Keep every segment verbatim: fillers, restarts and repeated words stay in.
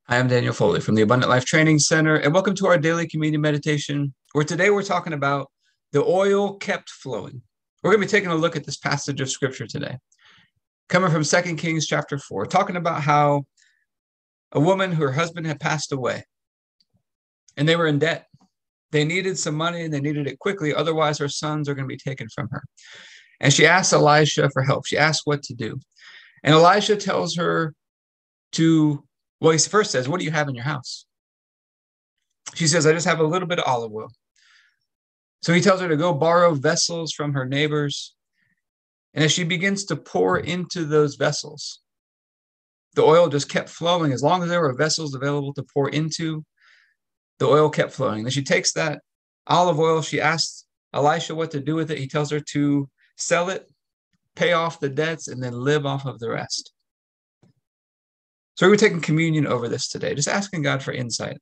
I am Daniel Foley from the Abundant Life Training Center, and welcome to our daily communion meditation, where today we're talking about the oil kept flowing. We're going to be taking a look at this passage of scripture today, coming from Second Kings chapter four, talking about how a woman, her husband had passed away, and they were in debt. They needed some money, and they needed it quickly, otherwise her sons are going to be taken from her. And she asked Elisha for help. She asked what to do. And Elisha tells her to Well, he first says, what do you have in your house? She says, I just have a little bit of olive oil. So he tells her to go borrow vessels from her neighbors. And as she begins to pour into those vessels, the oil just kept flowing. As long as there were vessels available to pour into, the oil kept flowing. Then she takes that olive oil. She asks Elisha what to do with it. He tells her to sell it, pay off the debts, and then live off of the rest. So we're taking communion over this today, just asking God for insight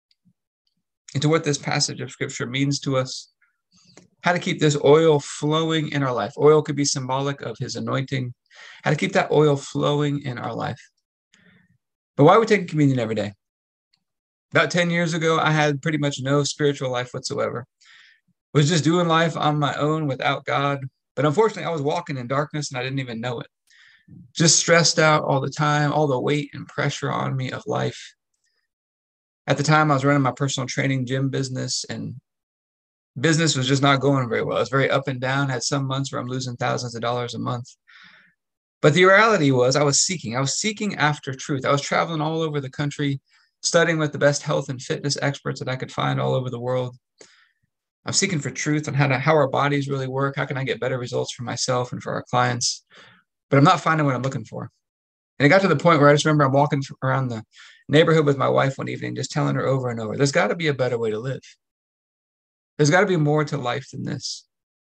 into what this passage of scripture means to us, how to keep this oil flowing in our life. Oil could be symbolic of his anointing, how to keep that oil flowing in our life. But why are we taking communion every day? About ten years ago, I had pretty much no spiritual life whatsoever. Was just doing life on my own without God. But unfortunately, I was walking in darkness and I didn't even know it. Just stressed out all the time, all the weight and pressure on me of life. At the time, I was running my personal training gym business, and business was just not going very well. It was very up and down. Had some months where I'm losing thousands of dollars a month. But the reality was I was seeking. I was seeking after truth. I was traveling all over the country, studying with the best health and fitness experts that I could find all over the world. I'm seeking for truth on how to, how our bodies really work. How can I get better results for myself and for our clients? But I'm not finding what I'm looking for. And it got to the point where I just remember I'm walking around the neighborhood with my wife one evening, just telling her over and over, there's got to be a better way to live. There's got to be more to life than this.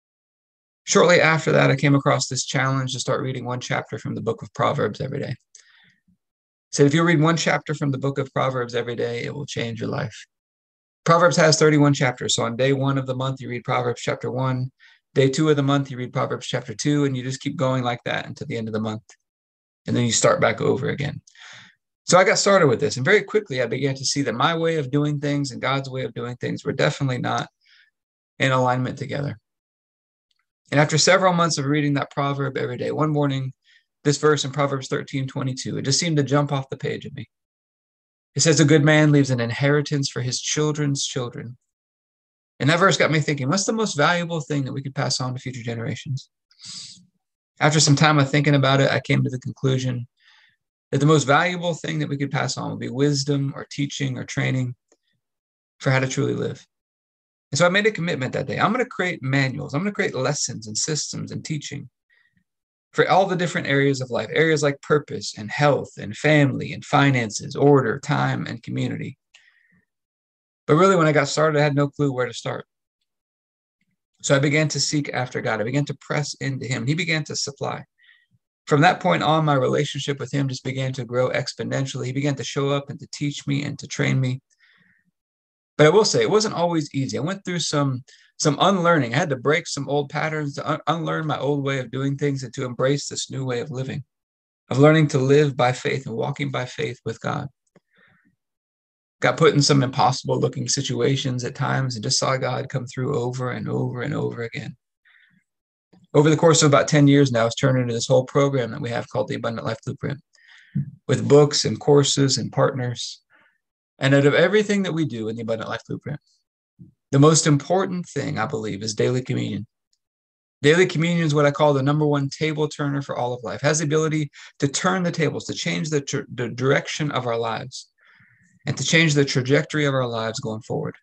Shortly after that, I came across this challenge to start reading one chapter from the book of Proverbs every day. It said, if you read one chapter from the book of Proverbs every day, it will change your life. Proverbs has thirty-one chapters. So on day one of the month, you read Proverbs chapter one. Day two of the month, you read Proverbs chapter two, and you just keep going like that until the end of the month. And then you start back over again. So I got started with this, and very quickly I began to see that my way of doing things and God's way of doing things were definitely not in alignment together. And after several months of reading that proverb every day, one morning, this verse in Proverbs thirteen twenty-two, it just seemed to jump off the page at me. It says, a good man leaves an inheritance for his children's children. And that verse got me thinking, what's the most valuable thing that we could pass on to future generations? After some time of thinking about it, I came to the conclusion that the most valuable thing that we could pass on would be wisdom or teaching or training for how to truly live. And so I made a commitment that day. I'm going to create manuals. I'm going to create lessons and systems and teaching for all the different areas of life, areas like purpose and health and family and finances, order, time, and community. But really, when I got started, I had no clue where to start. So I began to seek after God. I began to press into him. He began to supply. From that point on, my relationship with him just began to grow exponentially. He began to show up and to teach me and to train me. But I will say, it wasn't always easy. I went through some, some unlearning. I had to break some old patterns, to un- unlearn my old way of doing things and to embrace this new way of living, of learning to live by faith and walking by faith with God. Got put in some impossible looking situations at times and just saw God come through over and over and over again. Over the course of about ten years now, it's turned into this whole program that we have called the Abundant Life Blueprint, with books and courses and partners. And out of everything that we do in the Abundant Life Blueprint, the most important thing, I believe, is daily communion. Daily communion is what I call the number one table turner for all of life. It has the ability to turn the tables, to change the, tra- the direction of our lives, and to change the trajectory of our lives going forward.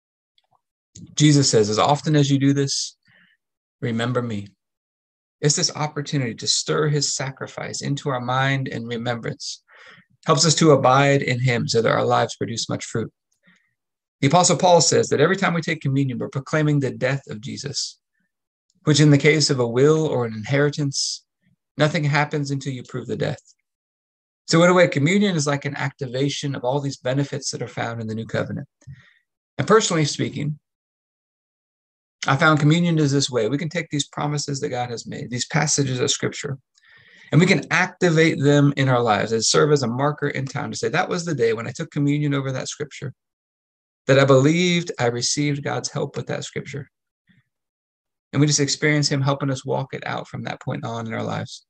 Jesus says, as often as you do this, remember me. It's this opportunity to stir his sacrifice into our mind and remembrance. Helps us to abide in him so that our lives produce much fruit. The Apostle Paul says that every time we take communion, we're proclaiming the death of Jesus, which in the case of a will or an inheritance, nothing happens until you prove the death. So in a way, communion is like an activation of all these benefits that are found in the new covenant. And personally speaking, I found communion is this way. We can take these promises that God has made, these passages of scripture, And we can activate them in our lives and serve as a marker in time to say, that was the day when I took communion over that scripture, that I believed I received God's help with that scripture. And we just experience him helping us walk it out from that point on in our lives.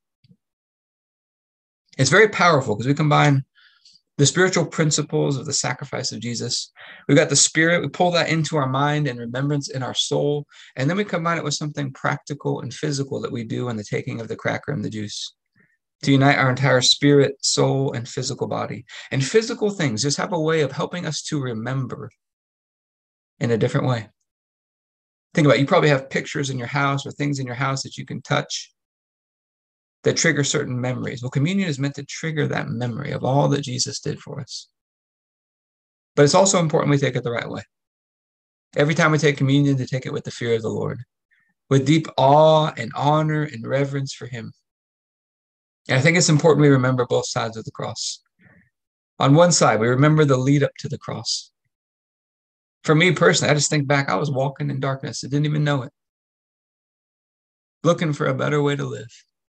It's very powerful because we combine the spiritual principles of the sacrifice of Jesus. We've got the Spirit. We pull that into our mind and remembrance in our soul. And then we combine it with something practical and physical that we do in the taking of the cracker and the juice to unite our entire spirit, soul, and physical body. And physical things just have a way of helping us to remember in a different way. Think about it. You probably have pictures in your house or things in your house that you can touch that trigger certain memories. Well, communion is meant to trigger that memory of all that Jesus did for us. But it's also important we take it the right way. Every time we take communion, to take it with the fear of the Lord, with deep awe and honor and reverence for him. And I think it's important we remember both sides of the cross. On one side, we remember the lead up to the cross. For me personally, I just think back, I was walking in darkness. I didn't even know it. Looking for a better way to live.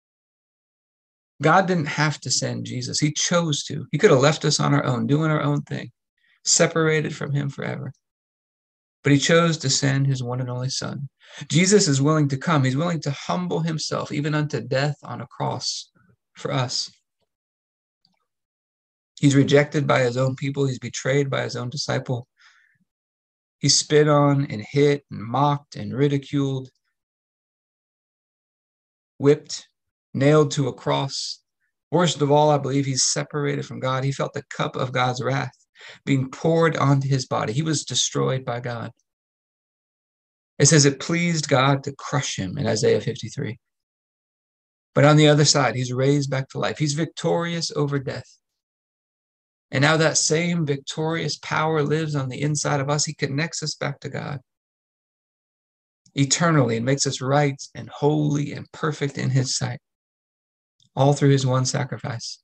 God didn't have to send Jesus. He chose to. He could have left us on our own, doing our own thing, separated from him forever. But he chose to send his one and only son. Jesus is willing to come. He's willing to humble himself, even unto death on a cross for us. He's rejected by his own people. He's betrayed by his own disciple. He's spit on and hit and mocked and ridiculed, whipped, nailed to a cross. Worst of all, I believe he's separated from God. He felt the cup of God's wrath being poured onto his body. He was destroyed by God. It says it pleased God to crush him in Isaiah fifty-three. But on the other side, he's raised back to life. He's victorious over death. And now that same victorious power lives on the inside of us. He connects us back to God eternally and makes us right and holy and perfect in his sight, all through his one sacrifice.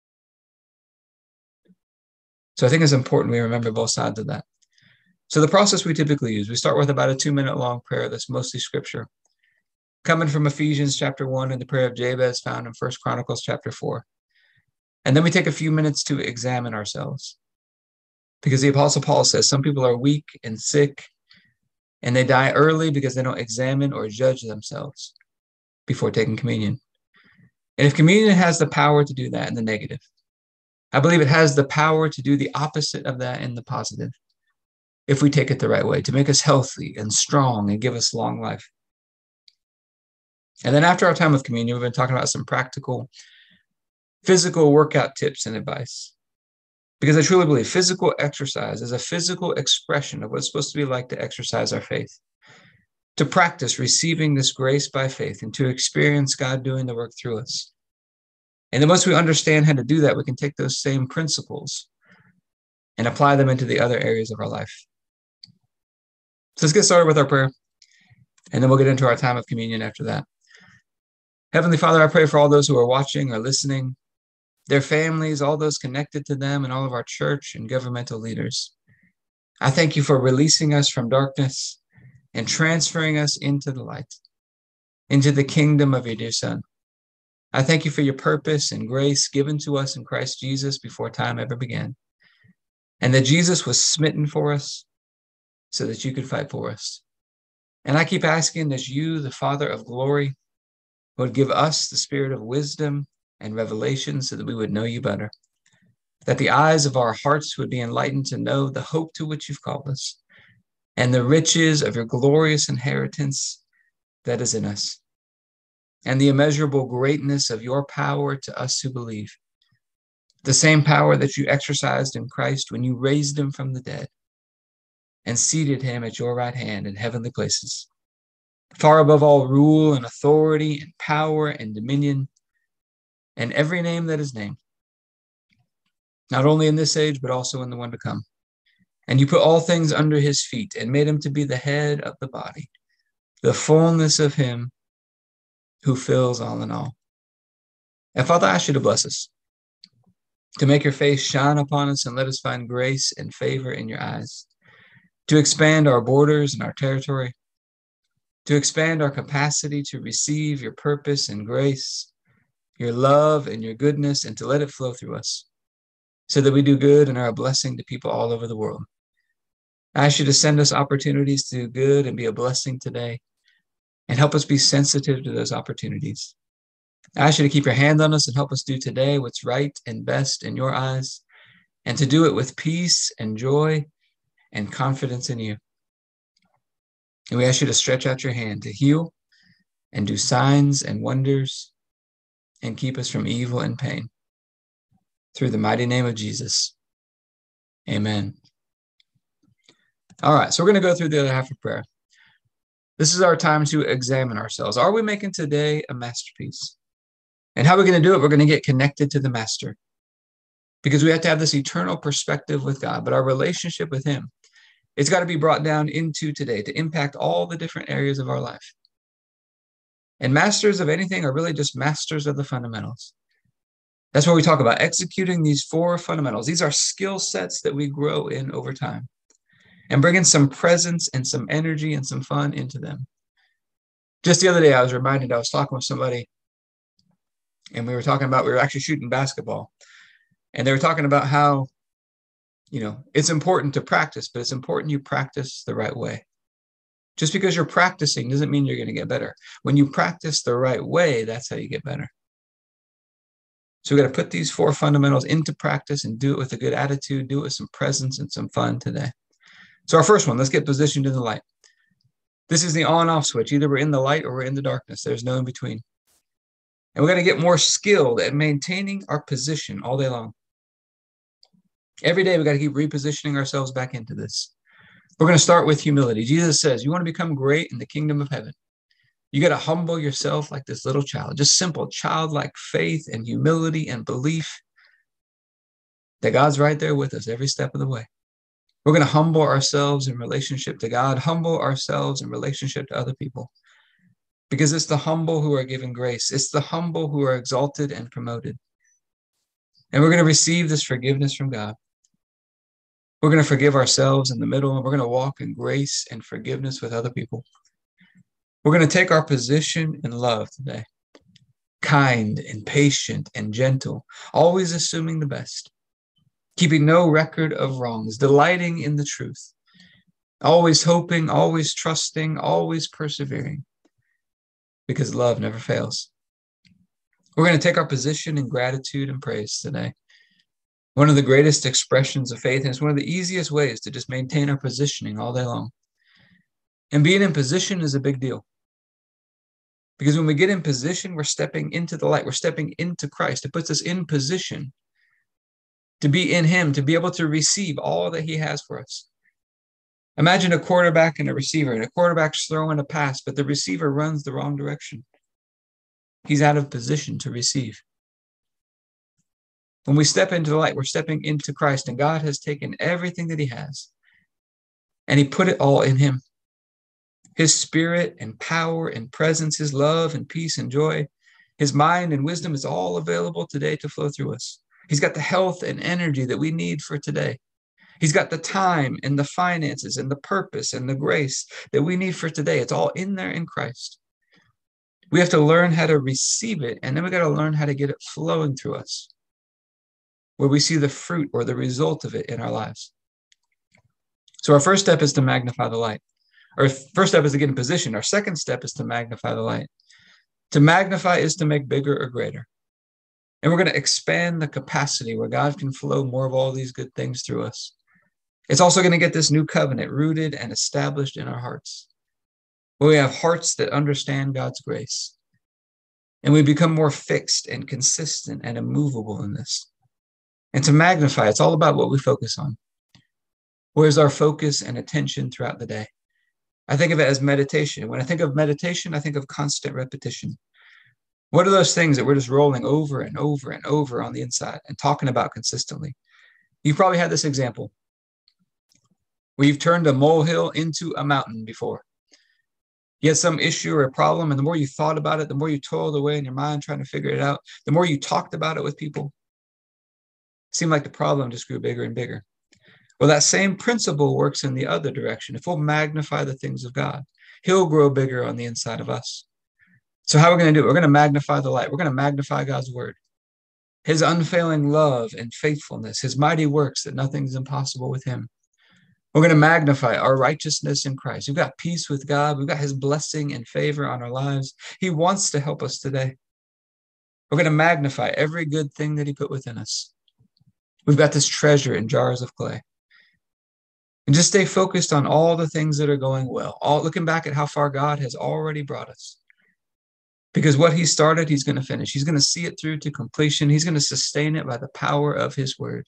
So I think it's important we remember both sides of that. So the process we typically use, we start with about a two-minute long prayer that's mostly scripture, coming from Ephesians chapter one and the prayer of Jabez found in First Chronicles chapter four. And then we take a few minutes to examine ourselves. Because the Apostle Paul says some people are weak and sick, and they die early because they don't examine or judge themselves before taking communion. And if communion has the power to do that in the negative, I believe it has the power to do the opposite of that in the positive, if we take it the right way, to make us healthy and strong and give us long life. And then after our time of communion, we've been talking about some practical physical workout tips and advice. Because I truly believe physical exercise is a physical expression of what it's supposed to be like to exercise our faith, to practice receiving this grace by faith and to experience God doing the work through us. And then once we understand how to do that, we can take those same principles and apply them into the other areas of our life. So let's get started with our prayer, and then we'll get into our time of communion after that. Heavenly Father, I pray for all those who are watching or listening, their families, all those connected to them, and all of our church and governmental leaders. I thank you for releasing us from darkness and transferring us into the light, into the kingdom of your dear Son. I thank you for your purpose and grace given to us in Christ Jesus before time ever began, and that Jesus was smitten for us so that you could fight for us. And I keep asking that you, the Father of glory, would give us the spirit of wisdom and revelation so that we would know you better, that the eyes of our hearts would be enlightened to know the hope to which you've called us and the riches of your glorious inheritance that is in us, and the immeasurable greatness of your power to us who believe, the same power that you exercised in Christ when you raised him from the dead and seated him at your right hand in heavenly places, far above all rule and authority and power and dominion and every name that is named, not only in this age, but also in the one to come. And you put all things under his feet and made him to be the head of the body, the fullness of him who fills all in all. And Father, I ask you to bless us, to make your face shine upon us and let us find grace and favor in your eyes, to expand our borders and our territory, to expand our capacity to receive your purpose and grace, your love and your goodness, and to let it flow through us so that we do good and are a blessing to people all over the world. I ask you to send us opportunities to do good and be a blessing today, and help us be sensitive to those opportunities. I ask you to keep your hand on us and help us do today what's right and best in your eyes, and to do it with peace and joy and confidence in you. And we ask you to stretch out your hand to heal and do signs and wonders and keep us from evil and pain. Through the mighty name of Jesus. Amen. All right, so we're going to go through the other half of prayer. This is our time to examine ourselves. Are we making today a masterpiece? And how are we going to do it? We're going to get connected to the Master, because we have to have this eternal perspective with God, but our relationship with him, it's got to be brought down into today to impact all the different areas of our life. And masters of anything are really just masters of the fundamentals. That's what we talk about, executing these four fundamentals. These are skill sets that we grow in over time, and bringing some presence and some energy and some fun into them. Just the other day, I was reminded, I was talking with somebody, and we were talking about, we were actually shooting basketball. And they were talking about how, you know, it's important to practice, but it's important you practice the right way. Just because you're practicing doesn't mean you're going to get better. When you practice the right way, that's how you get better. So we got to put these four fundamentals into practice and do it with a good attitude, do it with some presence and some fun today. So our first one, let's get positioned in the light. This is the on-off switch. Either we're in the light or we're in the darkness. There's no in between. And we're going to get more skilled at maintaining our position all day long. Every day, we got to keep repositioning ourselves back into this. We're going to start with humility. Jesus says, you want to become great in the kingdom of heaven. You got to humble yourself like this little child, just simple childlike faith and humility and belief that God's right there with us every step of the way. We're going to humble ourselves in relationship to God, humble ourselves in relationship to other people, because it's the humble who are given grace. It's the humble who are exalted and promoted. And we're going to receive this forgiveness from God. We're going to forgive ourselves in the middle, and we're going to walk in grace and forgiveness with other people. We're going to take our position in love today, kind and patient and gentle, always assuming the best, keeping no record of wrongs, delighting in the truth, always hoping, always trusting, always persevering, because love never fails. We're going to take our position in gratitude and praise today. One of the greatest expressions of faith, and it's one of the easiest ways to just maintain our positioning all day long. And being in position is a big deal. Because when we get in position, we're stepping into the light. We're stepping into Christ. It puts us in position to be in him, to be able to receive all that he has for us. Imagine a quarterback and a receiver, and a quarterback's throwing a pass, but the receiver runs the wrong direction. He's out of position to receive. When we step into the light, we're stepping into Christ, and God has taken everything that he has, and he put it all in him. His spirit and power and presence, his love and peace and joy, his mind and wisdom is all available today to flow through us. He's got the health and energy that we need for today. He's got the time and the finances and the purpose and the grace that we need for today. It's all in there in Christ. We have to learn how to receive it, and then we got to learn how to get it flowing through us, where we see the fruit or the result of it in our lives. So our first step is to magnify the light. Our first step is to get in position. Our second step is to magnify the light. To magnify is to make bigger or greater. And we're going to expand the capacity where God can flow more of all these good things through us. It's also going to get this new covenant rooted and established in our hearts, where we have hearts that understand God's grace. And we become more fixed and consistent and immovable in this. And to magnify, it's all about what we focus on. Where's our focus and attention throughout the day? I think of it as meditation. When I think of meditation, I think of constant repetition. What are those things that we're just rolling over and over and over on the inside and talking about consistently? You've probably had this example where you've turned a molehill into a mountain before. You had some issue or a problem, and the more you thought about it, the more you toiled away in your mind trying to figure it out, the more you talked about it with people, it seemed like the problem just grew bigger and bigger. Well, that same principle works in the other direction. If we'll magnify the things of God, he'll grow bigger on the inside of us. So how are we going to do it? We're going to magnify the light. We're going to magnify God's word, his unfailing love and faithfulness, his mighty works, that nothing's impossible with him. We're going to magnify our righteousness in Christ. We've got peace with God. We've got his blessing and favor on our lives. He wants to help us today. We're going to magnify every good thing that he put within us. We've got this treasure in jars of clay. And just stay focused on all the things that are going well, all looking back at how far God has already brought us. Because what he started, he's going to finish. He's going to see it through to completion. He's going to sustain it by the power of his word.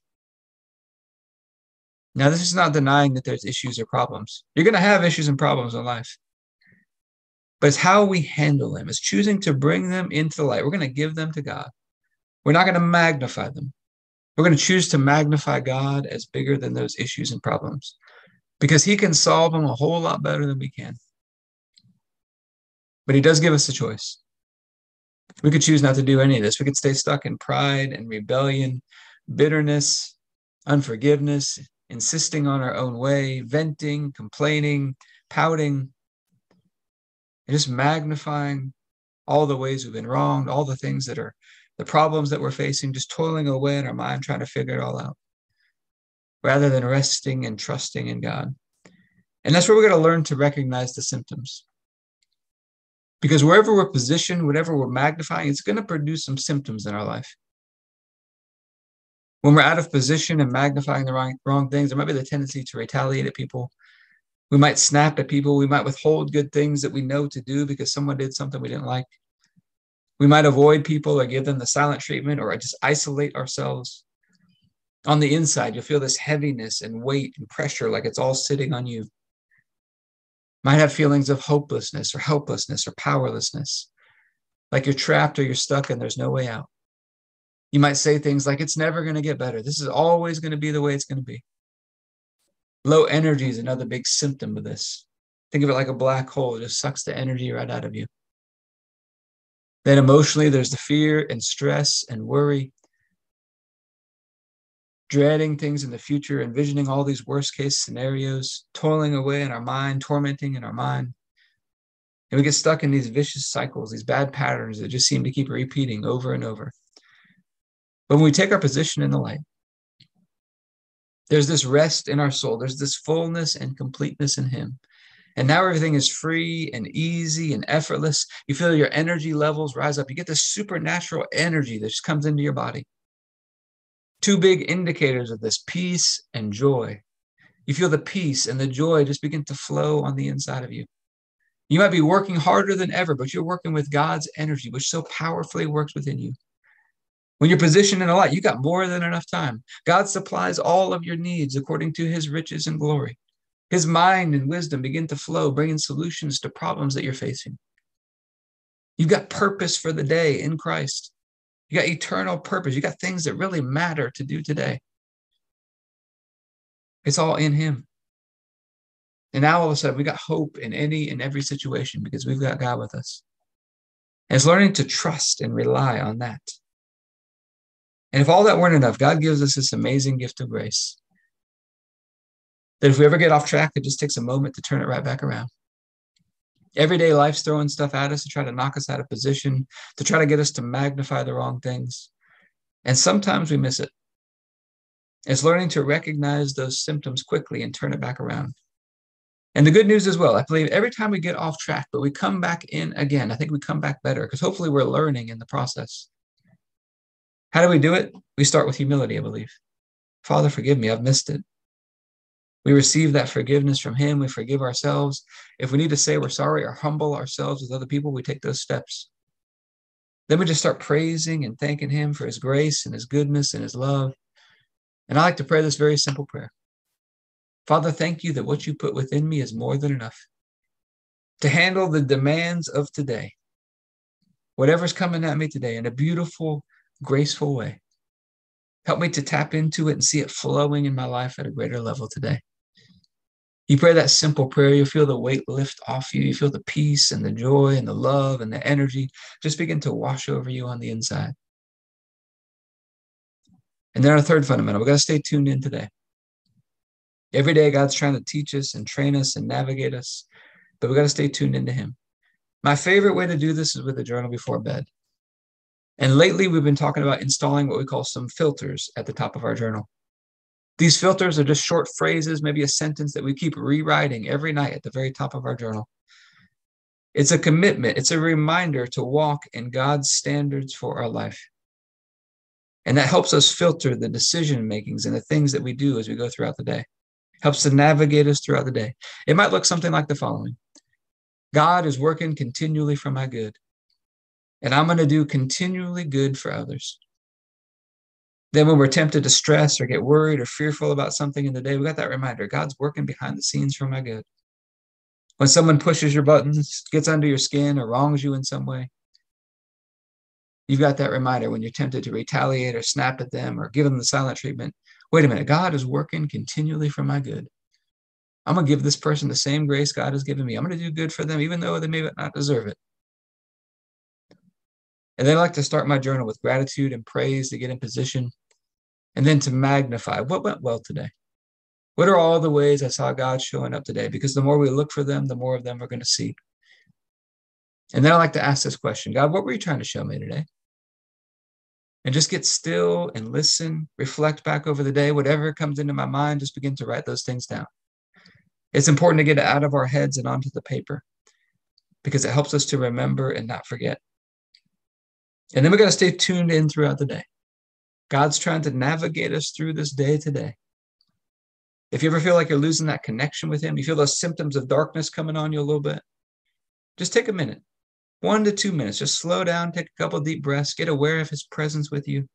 Now, this is not denying that there's issues or problems. You're going to have issues and problems in life. But it's how we handle them. It's choosing to bring them into the light. We're going to give them to God. We're not going to magnify them. We're going to choose to magnify God as bigger than those issues and problems, because he can solve them a whole lot better than we can. But he does give us a choice. We could choose not to do any of this. We could stay stuck in pride and rebellion, bitterness, unforgiveness, insisting on our own way, venting, complaining, pouting, and just magnifying all the ways we've been wronged, all the things that are the problems that we're facing, just toiling away in our mind, trying to figure it all out, rather than resting and trusting in God. And that's where we're going to learn to recognize the symptoms. Because wherever we're positioned, whatever we're magnifying, it's going to produce some symptoms in our life. When we're out of position and magnifying the wrong, wrong things, there might be the tendency to retaliate at people. We might snap at people. We might withhold good things that we know to do because someone did something we didn't like. We might avoid people or give them the silent treatment or just isolate ourselves. On the inside, you'll feel this heaviness and weight and pressure like it's all sitting on you. Might have feelings of hopelessness or helplessness or powerlessness, like you're trapped or you're stuck and there's no way out. You might say things like, it's never going to get better. This is always going to be the way it's going to be. Low energy is another big symptom of this. Think of it like a black hole. It just sucks the energy right out of you. Then emotionally, there's the fear and stress and worry, dreading things in the future, envisioning all these worst case scenarios, toiling away in our mind, tormenting in our mind. And we get stuck in these vicious cycles, these bad patterns that just seem to keep repeating over and over. But when we take our position in the light, there's this rest in our soul. There's this fullness and completeness in him. And now everything is free and easy and effortless. You feel your energy levels rise up. You get this supernatural energy that just comes into your body. Two big indicators of this: peace and joy. You feel the peace and the joy just begin to flow on the inside of you. You might be working harder than ever, but you're working with God's energy, which so powerfully works within you. When you're positioned in the light, you got more than enough time. God supplies all of your needs according to his riches and glory. His mind and wisdom begin to flow, bringing solutions to problems that you're facing. You've got purpose for the day in Christ. You got eternal purpose. You got things that really matter to do today. It's all in him. And now all of a sudden, we got hope in any and every situation because we've got God with us. And it's learning to trust and rely on that. And if all that weren't enough, God gives us this amazing gift of grace, that if we ever get off track, it just takes a moment to turn it right back around. Everyday life's throwing stuff at us to try to knock us out of position, to try to get us to magnify the wrong things. And sometimes we miss it. It's learning to recognize those symptoms quickly and turn it back around. And the good news as well, I believe every time we get off track, but we come back in again, I think we come back better because hopefully we're learning in the process. How do we do it? We start with humility, I believe. Father, forgive me, I've missed it. We receive that forgiveness from him. We forgive ourselves. If we need to say we're sorry or humble ourselves with other people, we take those steps. Then we just start praising and thanking him for his grace and his goodness and his love. And I like to pray this very simple prayer. Father, thank you that what you put within me is more than enough to handle the demands of today. Whatever's coming at me today in a beautiful, graceful way. Help me to tap into it and see it flowing in my life at a greater level today. You pray that simple prayer, you'll feel the weight lift off you. You feel the peace and the joy and the love and the energy just begin to wash over you on the inside. And then our third fundamental, we've got to stay tuned in today. Every day, God's trying to teach us and train us and navigate us, but we've got to stay tuned into him. My favorite way to do this is with a journal before bed. And lately, we've been talking about installing what we call some filters at the top of our journal. These filters are just short phrases, maybe a sentence that we keep rewriting every night at the very top of our journal. It's a commitment. It's a reminder to walk in God's standards for our life. And that helps us filter the decision makings and the things that we do as we go throughout the day. Helps to navigate us throughout the day. It might look something like the following. God is working continually for my good, and I'm going to do continually good for others. Then when we're tempted to stress or get worried or fearful about something in the day, we got that reminder, God's working behind the scenes for my good. When someone pushes your buttons, gets under your skin, or wrongs you in some way, you've got that reminder when you're tempted to retaliate or snap at them or give them the silent treatment. Wait a minute, God is working continually for my good. I'm going to give this person the same grace God has given me. I'm going to do good for them, even though they may not deserve it. And then I like to start my journal with gratitude and praise to get in position, and then to magnify what went well today. What are all the ways I saw God showing up today? Because the more we look for them, the more of them we're going to see. And then I like to ask this question, God, what were you trying to show me today? And just get still and listen, reflect back over the day. Whatever comes into my mind, just begin to write those things down. It's important to get it out of our heads and onto the paper because it helps us to remember and not forget. And then we got to stay tuned in throughout the day. God's trying to navigate us through this day today. If you ever feel like you're losing that connection with him, you feel those symptoms of darkness coming on you a little bit, just take a minute, one to two minutes. Just slow down, take a couple of deep breaths, get aware of his presence with you.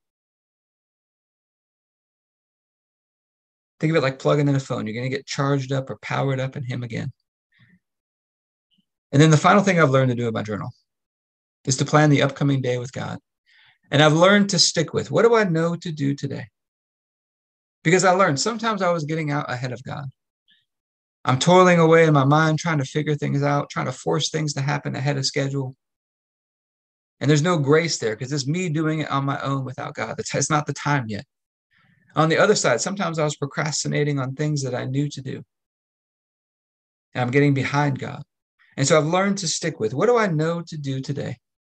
Think of it like plugging in a phone. You're going to get charged up or powered up in him again. And then the final thing I've learned to do in my journal is to plan the upcoming day with God. And I've learned to stick with, what do I know to do today? Because I learned sometimes I was getting out ahead of God. I'm toiling away in my mind, trying to figure things out, trying to force things to happen ahead of schedule. And there's no grace there because it's me doing it on my own without God. It's not the time yet. On the other side, sometimes I was procrastinating on things that I knew to do. And I'm getting behind God. And so I've learned to stick with, what do I know to do today?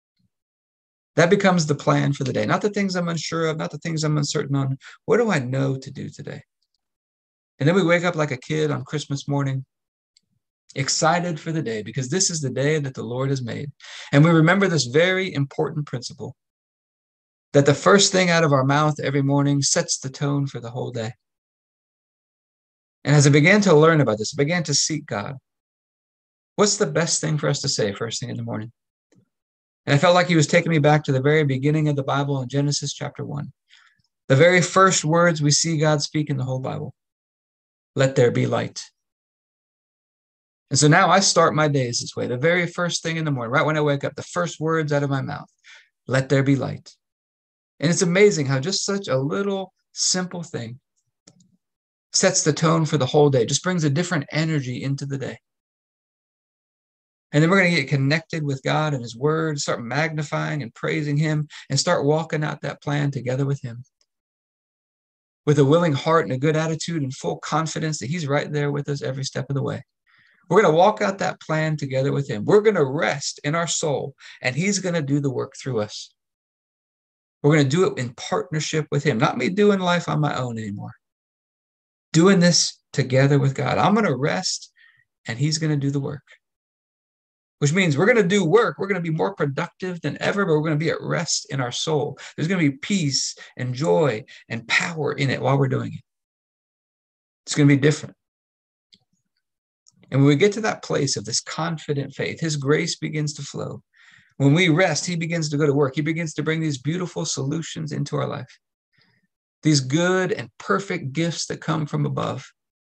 That becomes the plan for the day. Not the things I'm unsure of, not the things I'm uncertain on. What do I know to do today? And then we wake up like a kid on Christmas morning, excited for the day because this is the day that the Lord has made. And we remember this very important principle, that the first thing out of our mouth every morning sets the tone for the whole day. And as I began to learn about this, I began to seek God. What's the best thing for us to say first thing in the morning? And I felt like he was taking me back to the very beginning of the Bible in Genesis chapter one. The very first words we see God speak in the whole Bible. Let there be light. And so now I start my days this way. The very first thing in the morning, right when I wake up, the first words out of my mouth, let there be light. And it's amazing how just such a little simple thing sets the tone for the whole day, just brings a different energy into the day. And then we're going to get connected with God and his word, start magnifying and praising him, and start walking out that plan together with him. With a willing heart and a good attitude and full confidence that he's right there with us every step of the way. We're going to walk out that plan together with him. We're going to rest in our soul, and he's going to do the work through us. We're going to do it in partnership with him, not me doing life on my own anymore. Doing this together with God. I'm going to rest, and he's going to do the work. Which means we're going to do work. We're going to be more productive than ever, but we're going to be at rest in our soul. There's going to be peace and joy and power in it while we're doing it. It's going to be different. And when we get to that place of this confident faith, his grace begins to flow. When we rest, he begins to go to work. He begins to bring these beautiful solutions into our life. These good and perfect gifts that come from above,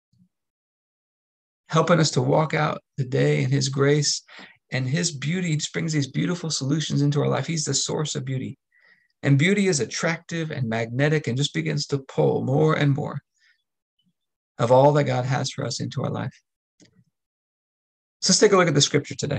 helping us to walk out the day in his grace. And his beauty just brings these beautiful solutions into our life. He's the source of beauty. And beauty is attractive and magnetic and just begins to pull more and more of all that God has for us into our life. So let's take a look at the scripture today.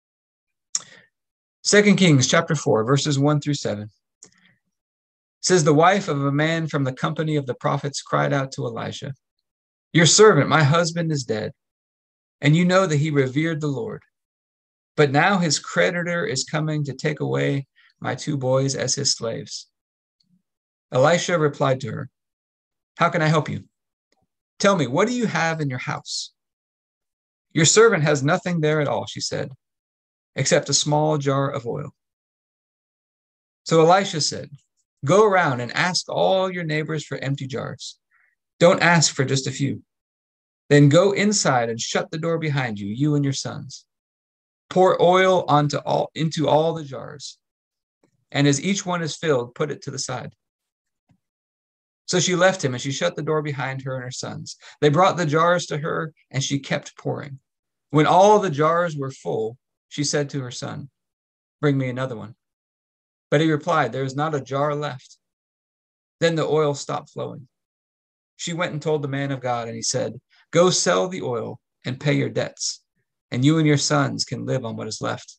Second Kings chapter four, verses one through seven. It says, the wife of a man from the company of the prophets cried out to Elijah, your servant, my husband, is dead, and you know that he revered the Lord. But now his creditor is coming to take away my two boys as his slaves." Elisha replied to her, "How can I help you? Tell me, what do you have in your house?" "Your servant has nothing there at all," she said, "except a small jar of oil." So Elisha said, "Go around and ask all your neighbors for empty jars. Don't ask for just a few. Then go inside and shut the door behind you, you and your sons. Pour oil onto all, into all the jars, and as each one is filled, put it to the side." So she left him, and she shut the door behind her and her sons. They brought the jars to her, and she kept pouring. When all the jars were full, she said to her son, "Bring me another one." But he replied, "There is not a jar left." Then the oil stopped flowing. She went and told the man of God, and he said, "Go sell the oil and pay your debts, and you and your sons can live on what is left."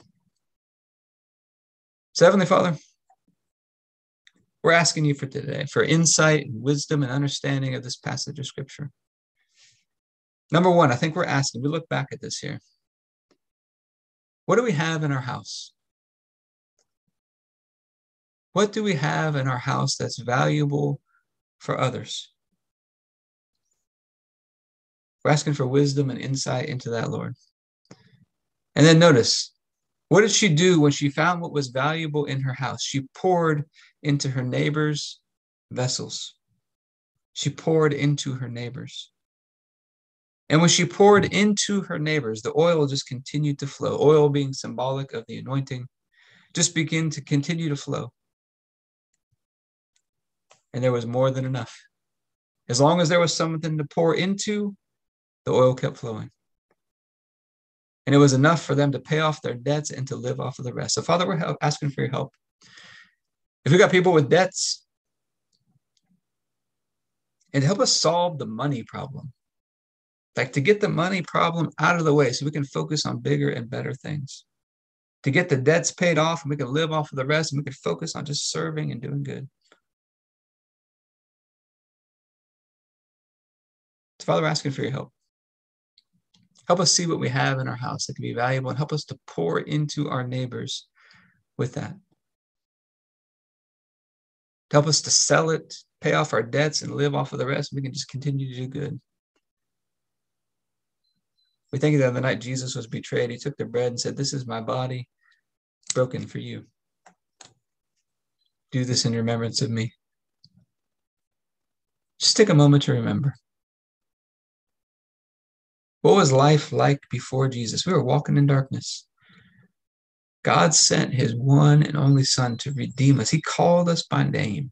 So, Heavenly Father, we're asking you for today, for insight and wisdom and understanding of this passage of Scripture. Number one, I think we're asking, we look back at this here. What do we have in our house? What do we have in our house that's valuable for others? We're asking for wisdom and insight into that, Lord. And then notice, what did she do when she found what was valuable in her house? She poured into her neighbors' vessels. She poured into her neighbors. And when she poured into her neighbors, the oil just continued to flow. Oil being symbolic of the anointing, just began to continue to flow. And there was more than enough. As long as there was something to pour into, the oil kept flowing. And it was enough for them to pay off their debts and to live off of the rest. So, Father, we're asking for your help. If we got people with debts, and help us solve the money problem. Like to get the money problem out of the way so we can focus on bigger and better things. To get the debts paid off and we can live off of the rest and we can focus on just serving and doing good. So, Father, we're asking for your help. Help us see what we have in our house that can be valuable and help us to pour into our neighbors with that. Help us to sell it, pay off our debts, and live off of the rest. We can just continue to do good. We think that the night Jesus was betrayed, he took the bread and said, "This is my body broken for you. Do this in remembrance of me." Just take a moment to remember. What was life like before Jesus? We were walking in darkness. God sent his one and only Son to redeem us. He called us by name.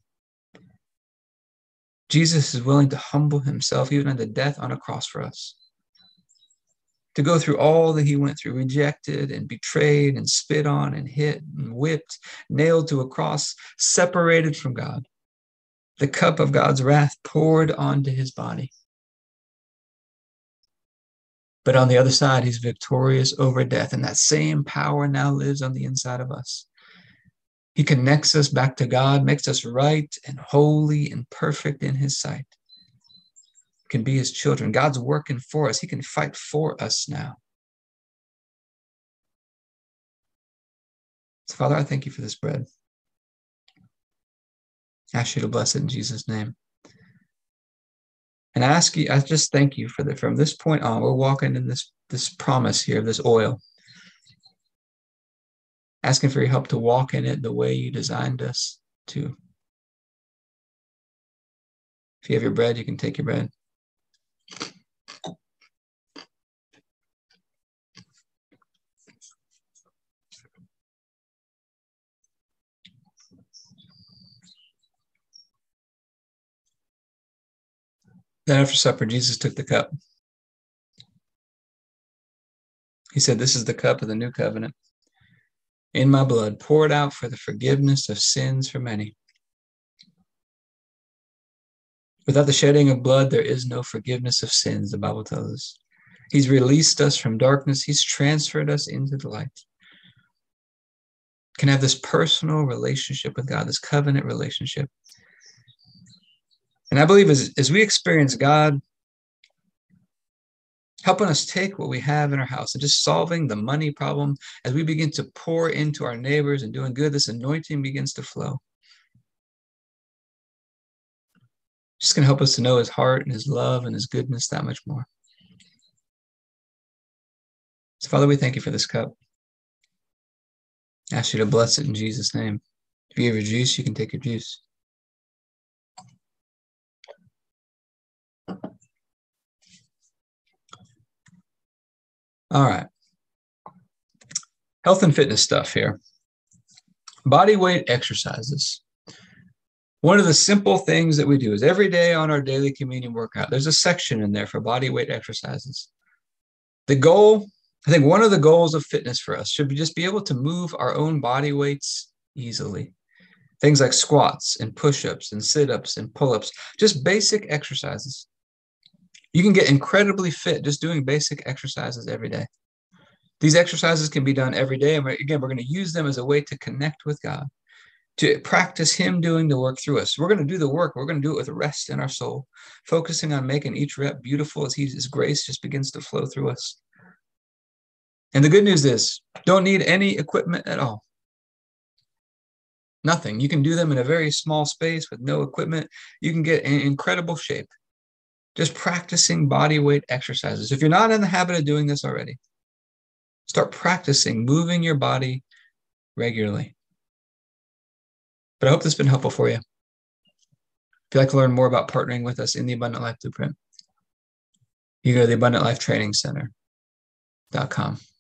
Jesus is willing to humble himself even unto death on a cross for us. To go through all that he went through, rejected and betrayed and spit on and hit and whipped, nailed to a cross, separated from God. The cup of God's wrath poured onto his body. But on the other side, he's victorious over death, and that same power now lives on the inside of us. He connects us back to God, makes us right and holy and perfect in his sight. We can be his children. God's working for us. He can fight for us now. So, Father, I thank you for this bread. I ask you to bless it in Jesus' name. And I ask you, I just thank you for that. From this point on, we're walking in this, this promise here of this oil. Asking for your help to walk in it the way you designed us to. If you have your bread, you can take your bread. Then after supper, Jesus took the cup. He said, "This is the cup of the new covenant in my blood, poured out for the forgiveness of sins for many. Without the shedding of blood, there is no forgiveness of sins," the Bible tells us. He's released us from darkness. He's transferred us into the light. Can have this personal relationship with God, this covenant relationship. And I believe as, as we experience God helping us take what we have in our house and just solving the money problem. As we begin to pour into our neighbors and doing good, this anointing begins to flow. Just going to help us to know his heart and his love and his goodness that much more. So, Father, we thank you for this cup. I ask you to bless it in Jesus' name. If you have your juice, you can take your juice. All right. Health and fitness stuff here. Body weight exercises. One of the simple things that we do is every day on our daily communion workout, there's a section in there for body weight exercises. The goal, I think one of the goals of fitness for us should be just be able to move our own body weights easily. Things like squats and push-ups and sit-ups and pull-ups, just basic exercises. You can get incredibly fit just doing basic exercises every day. These exercises can be done every day. And again, we're going to use them as a way to connect with God, to practice him doing the work through us. We're going to do the work. We're going to do it with rest in our soul, focusing on making each rep beautiful as his grace just begins to flow through us. And the good news is, don't need any equipment at all. Nothing. You can do them in a very small space with no equipment. You can get in incredible shape just practicing body weight exercises. If you're not in the habit of doing this already, start practicing moving your body regularly. But I hope this has been helpful for you. If you'd like to learn more about partnering with us in the Abundant Life Blueprint, you go to the abundant life training center dot com.